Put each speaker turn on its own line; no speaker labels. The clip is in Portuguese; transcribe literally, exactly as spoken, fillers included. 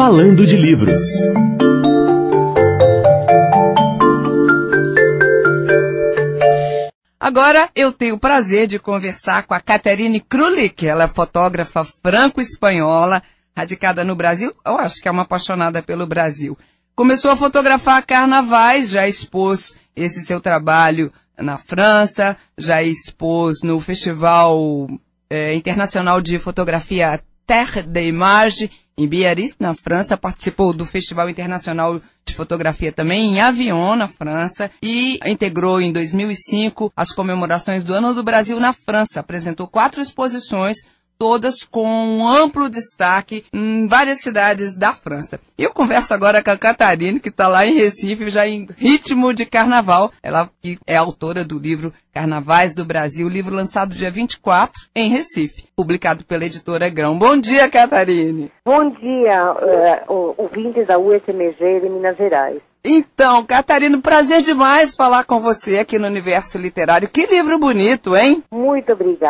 Falando de Livros.
Agora eu tenho o prazer de conversar com a Caterine Krulik. Ela é fotógrafa franco-espanhola, radicada no Brasil. Eu acho que é uma apaixonada pelo Brasil. Começou a fotografar carnavais, já expôs esse seu trabalho na França, já expôs no Festival é, Internacional de Fotografia Terre des Images, em Biarritz, na França. Participou do Festival Internacional de Fotografia também em Avignon, na França, e integrou em dois mil e cinco as comemorações do Ano do Brasil na França. Apresentou quatro exposições, todas com um amplo destaque em várias cidades da França. Eu converso agora com a Caterine, que está lá em Recife, já em ritmo de carnaval. Ela que é autora do livro Carnavais do Brasil, livro lançado dia vinte e quatro em Recife, publicado pela editora Grão. Bom dia, Caterine.
Bom dia, uh, ouvintes da U F M G de Minas Gerais.
Então, Caterine, prazer demais falar com você aqui no Universo Literário. Que livro bonito, hein?
Muito obrigada.